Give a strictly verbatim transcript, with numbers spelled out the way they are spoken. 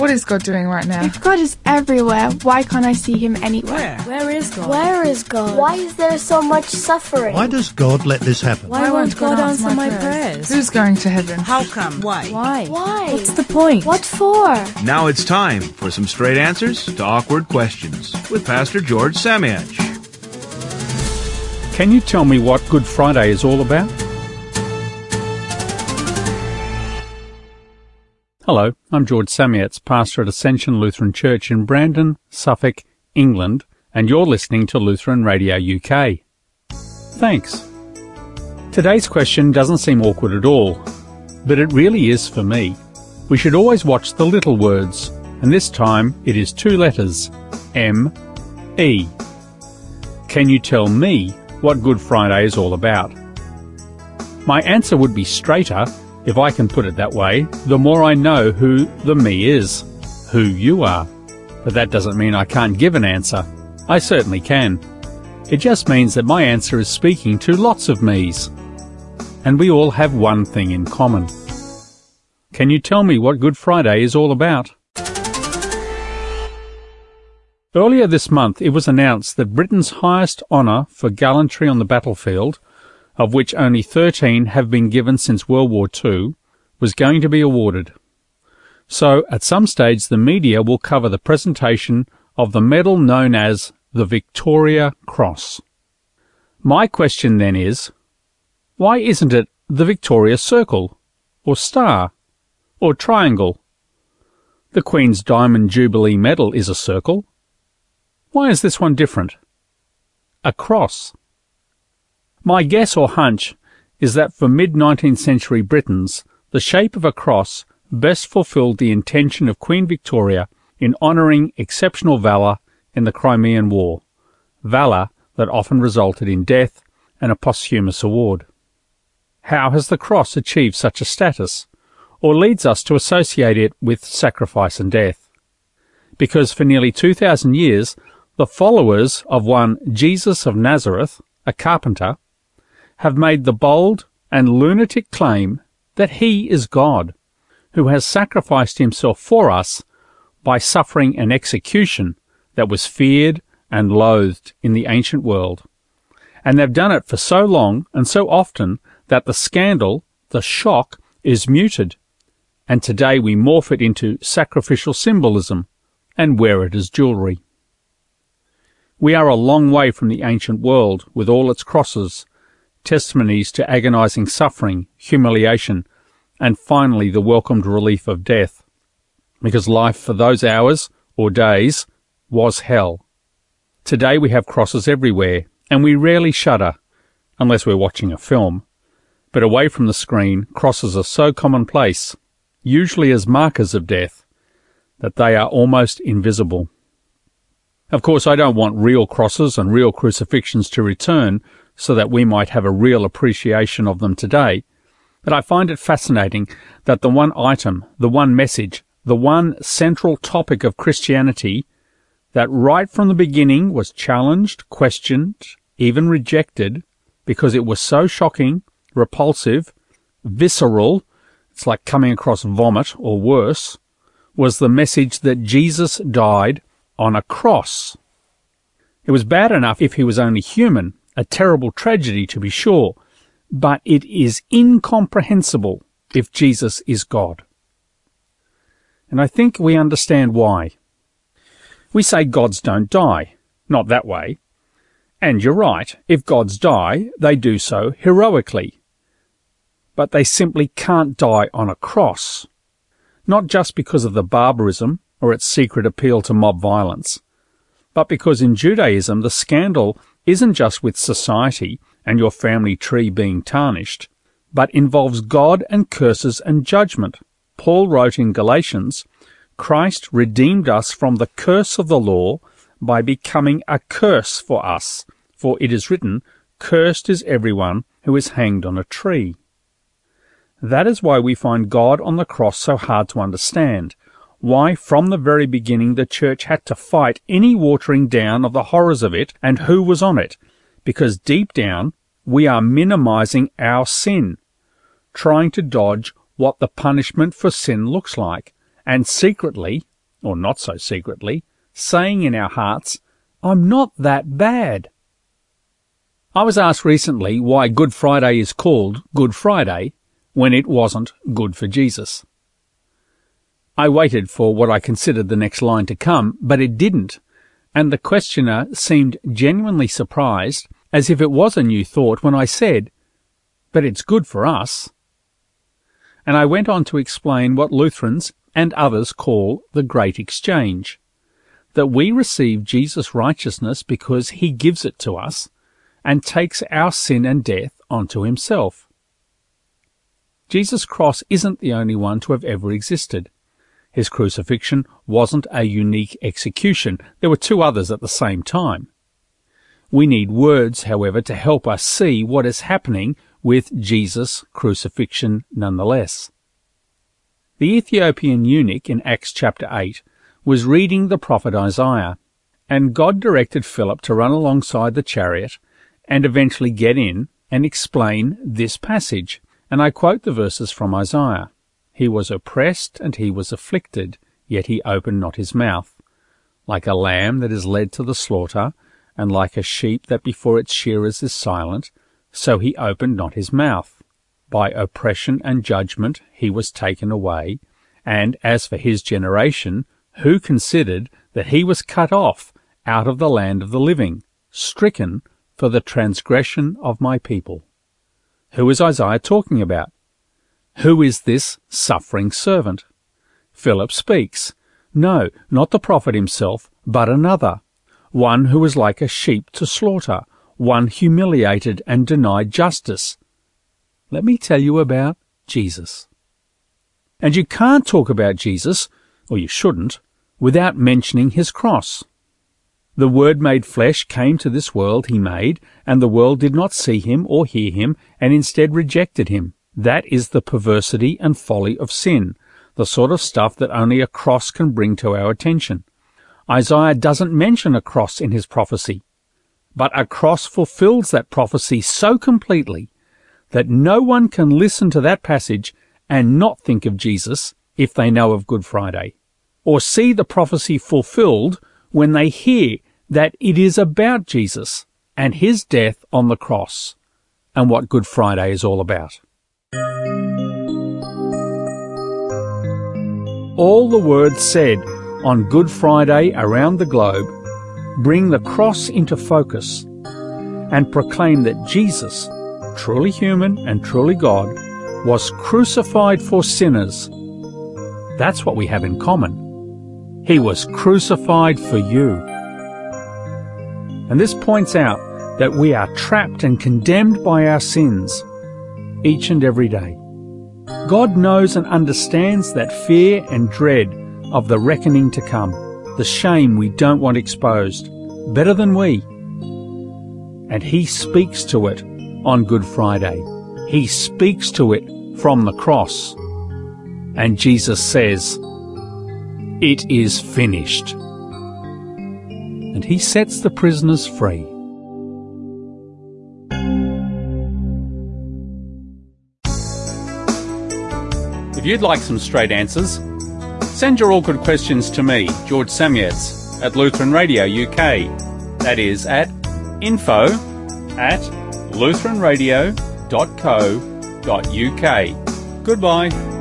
What is God doing right now? If God is everywhere, why can't I see him anywhere? Where? Where is God? Where is God? Why is there so much suffering? Why does God let this happen? Why, Why won't God, God answer my prayers? prayers? Who's going to heaven? How come? Why? Why? Why? What's the point? What for? Now it's time for some straight answers to awkward questions with Pastor George Samiach. Can you tell me what Good Friday is all about? Hello, I'm George Samiach, pastor at Ascension Lutheran Church in Brandon, Suffolk, England, and you're listening to Lutheran Radio U K. Thanks. Today's question doesn't seem awkward at all, but it really is for me. We should always watch the little words, and this time it is two letters, M E. Can you tell me what Good Friday is all about? My answer would be straighter, if I can put it that way, the more I know who the me is, who you are. But that doesn't mean I can't give an answer. I certainly can. It just means that my answer is speaking to lots of me's. And we all have one thing in common. Can you tell me what Good Friday is all about? Earlier this month it was announced that Britain's highest honour for gallantry on the battlefield, of which only thirteen have been given since World War Two, was going to be awarded. So, at some stage the media will cover the presentation of the medal known as the Victoria Cross. My question then is, why isn't it the Victoria Circle, or Star, or Triangle? The Queen's Diamond Jubilee Medal is a circle. Why is this one different? A cross. My guess or hunch is that for mid-nineteenth century Britons, the shape of a cross best fulfilled the intention of Queen Victoria in honouring exceptional valour in the Crimean War, valour that often resulted in death and a posthumous award. How has the cross achieved such a status, or leads us to associate it with sacrifice and death? Because for nearly two thousand years, the followers of one Jesus of Nazareth, a carpenter, have made the bold and lunatic claim that he is God, who has sacrificed himself for us by suffering an execution that was feared and loathed in the ancient world. And they've done it for so long and so often that the scandal, the shock, is muted, and today we morph it into sacrificial symbolism and wear it as jewellery. We are a long way from the ancient world with all its crosses, testimonies to agonizing suffering, humiliation, and finally the welcomed relief of death, because life for those hours or days was hell. Today we have crosses everywhere, and we rarely shudder, unless we're watching a film. But away from the screen, crosses are so commonplace, usually as markers of death, that they are almost invisible. Of course, I don't want real crosses and real crucifixions to return so that we might have a real appreciation of them today, but I find it fascinating that the one item, the one message, the one central topic of Christianity that right from the beginning was challenged, questioned, even rejected, because it was so shocking, repulsive, visceral, it's like coming across vomit or worse, was the message that Jesus died on a cross. It was bad enough if he was only human, a terrible tragedy to be sure, but it is incomprehensible if Jesus is God. And I think we understand why. We say gods don't die, not that way. And you're right, if gods die, they do so heroically. But they simply can't die on a cross. Not just because of the barbarism or its secret appeal to mob violence, but because in Judaism the scandal isn't just with society and your family tree being tarnished, but involves God and curses and judgment. Paul wrote in Galatians, Christ redeemed us from the curse of the law by becoming a curse for us, for it is written, Cursed is everyone who is hanged on a tree. That is why we find God on the cross so hard to understand, why from the very beginning the Church had to fight any watering down of the horrors of it and who was on it, because deep down we are minimizing our sin, trying to dodge what the punishment for sin looks like, and secretly or not so secretly, saying in our hearts, "I'm not that bad." I was asked recently why Good Friday is called Good Friday when it wasn't good for Jesus. I waited for what I considered the next line to come, but it didn't, and the questioner seemed genuinely surprised, as if it was a new thought, when I said, "But it's good for us." And I went on to explain what Lutherans and others call the Great Exchange, that we receive Jesus' righteousness because he gives it to us, and takes our sin and death onto himself. Jesus' cross isn't the only one to have ever existed. His crucifixion wasn't a unique execution. There were two others at the same time. We need words, however, to help us see what is happening with Jesus' crucifixion nonetheless. The Ethiopian eunuch in Acts chapter eight was reading the prophet Isaiah, and God directed Philip to run alongside the chariot and eventually get in and explain this passage. And I quote the verses from Isaiah. "He was oppressed and he was afflicted, yet he opened not his mouth. Like a lamb that is led to the slaughter, and like a sheep that before its shearers is silent, so he opened not his mouth. By oppression and judgment he was taken away. And as for his generation, who considered that he was cut off out of the land of the living, stricken for the transgression of my people." Who is Isaiah talking about? Who is this suffering servant? Philip speaks. No, not the prophet himself, but another. One who was like a sheep to slaughter, one humiliated and denied justice. Let me tell you about Jesus. And you can't talk about Jesus, or you shouldn't, without mentioning his cross. The Word made flesh came to this world he made, and the world did not see him or hear him, and instead rejected him. That is the perversity and folly of sin, the sort of stuff that only a cross can bring to our attention. Isaiah doesn't mention a cross in his prophecy, but a cross fulfills that prophecy so completely that no one can listen to that passage and not think of Jesus if they know of Good Friday, or see the prophecy fulfilled when they hear that it is about Jesus and his death on the cross and what Good Friday is all about. All the words said on Good Friday around the globe bring the cross into focus and proclaim that Jesus, truly human and truly God, was crucified for sinners. That's what we have in common. He was crucified for you. And this points out that we are trapped and condemned by our sins each and every day. God knows and understands that fear and dread of the reckoning to come, the shame we don't want exposed, better than we. And he speaks to it on Good Friday. He speaks to it from the cross. And Jesus says, "It is finished." And he sets the prisoners free. If you'd like some straight answers, send your awkward questions to me, George Samietz, at Lutheran Radio U K. That is at info at lutheran radio dot co dot uk. Goodbye.